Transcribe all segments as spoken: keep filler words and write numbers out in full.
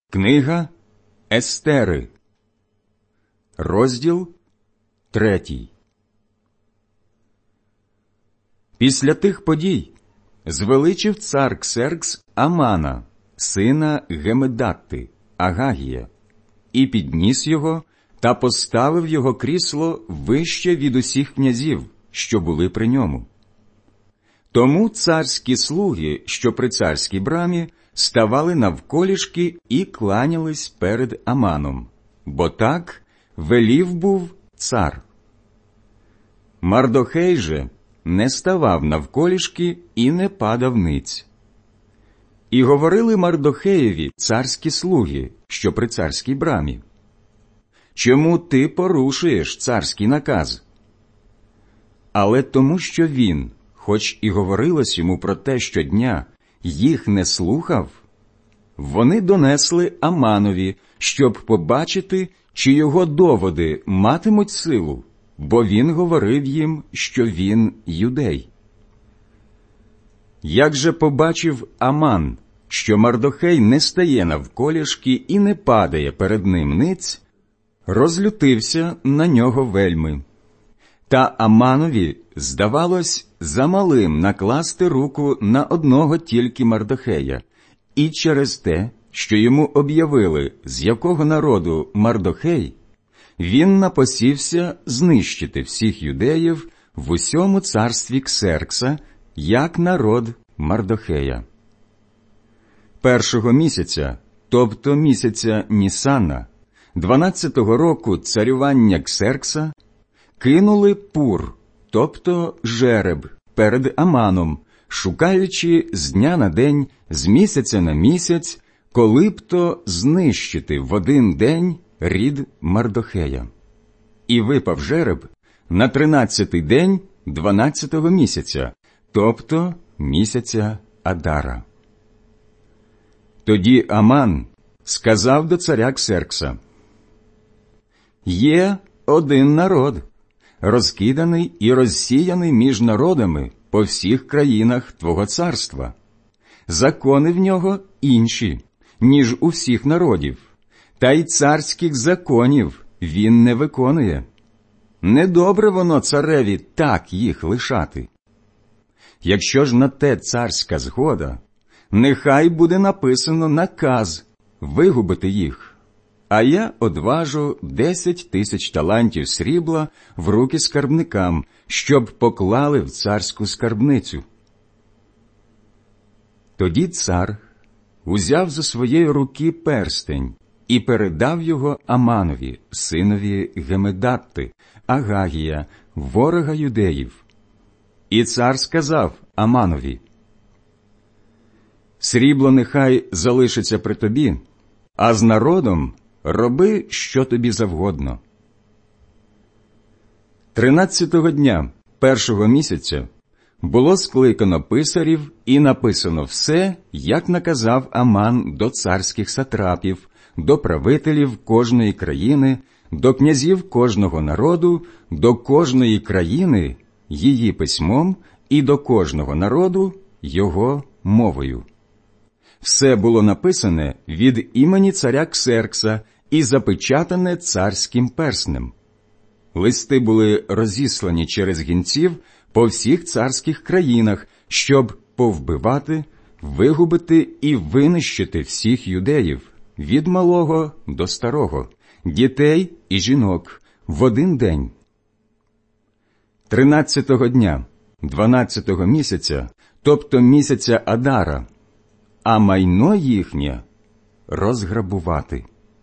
Книга Естери, розділ третій. Після тих подій звеличив цар Ксеркс Амана, сина Гемедатти, Агагія, і підніс його та поставив його крісло вище від усіх князів, що були при ньому. Тому царські слуги, що при царській брамі, ставали навколішки і кланялись перед Аманом, бо так велів був цар. Мардохей же не ставав навколішки і не падав ниць. І говорили Мардохеєві царські слуги, що при царській брамі: «Чому ти порушуєш царський наказ?» Але тому, що він, хоч і говорилось йому про те щодня, їх не слухав, вони донесли Аманові, щоб побачити, чи його доводи матимуть силу, бо він говорив їм, що він юдей. Як же побачив Аман, що Мардохей не стає навколішки і не падає перед ним ниць, розлютився на нього вельми. Та Аманові здавалось замалим накласти руку на одного тільки Мардохея, і через те, що йому об'явили, з якого народу Мардохей, він напосівся знищити всіх юдеїв в усьому царстві Ксеркса, як народ Мардохея. Першого місяця, тобто місяця Нісана, дванадцятого року царювання Ксеркса, кинули пур, тобто жереб, перед Аманом, шукаючи з дня на день, з місяця на місяць, коли б то знищити в один день рід Мардохея. І випав жереб на тринадцятий день дванадцятого місяця, тобто місяця Адара. Тоді Аман сказав до царя Ксеркса: «Є один народ, розкиданий і розсіяний між народами по всіх країнах твого царства. Закони в нього інші, ніж у всіх народів, та й царських законів він не виконує. Недобре воно цареві так їх лишати. Якщо ж на те царська згода, нехай буде написано наказ вигубити їх, а я одважу десять тисяч талантів срібла в руки скарбникам, щоб поклали в царську скарбницю». Тоді цар узяв зо своєї руки перстень і передав його Аманові, синові Гемедатти, Агагія, ворога юдеїв. І цар сказав Аманові: «Срібло нехай залишиться при тобі, а з народом роби, що тобі завгодно». Тринадцятого дня першого місяця було скликано писарів і написано все, як наказав Аман, до царських сатрапів, до правителів кожної країни, до князів кожного народу, до кожної країни її письмом і до кожного народу його мовою. Все було написане від імені царя Ксеркса і запечатане царським перснем. Листи були розіслані через гінців по всіх царських країнах, щоб повбивати, вигубити і винищити всіх юдеїв, від малого до старого, дітей і жінок, в один день. Тринадцятого дня, дванадцятого місяця, тобто місяця Адара, а майно їхнє розграбувати.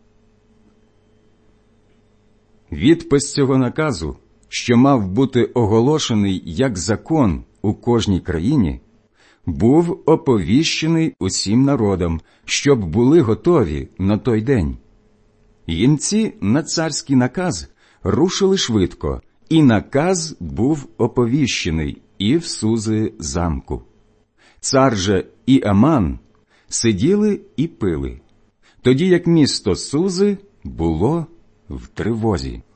Відпис цього наказу, що мав бути оголошений як закон у кожній країні, був оповіщений усім народам, щоб були готові на той день. Гінці на царський наказ рушили швидко, і наказ був оповіщений і в Сузи замку. Цар же і Аман сиділи і пили, тоді як місто Сузи було в тривозі.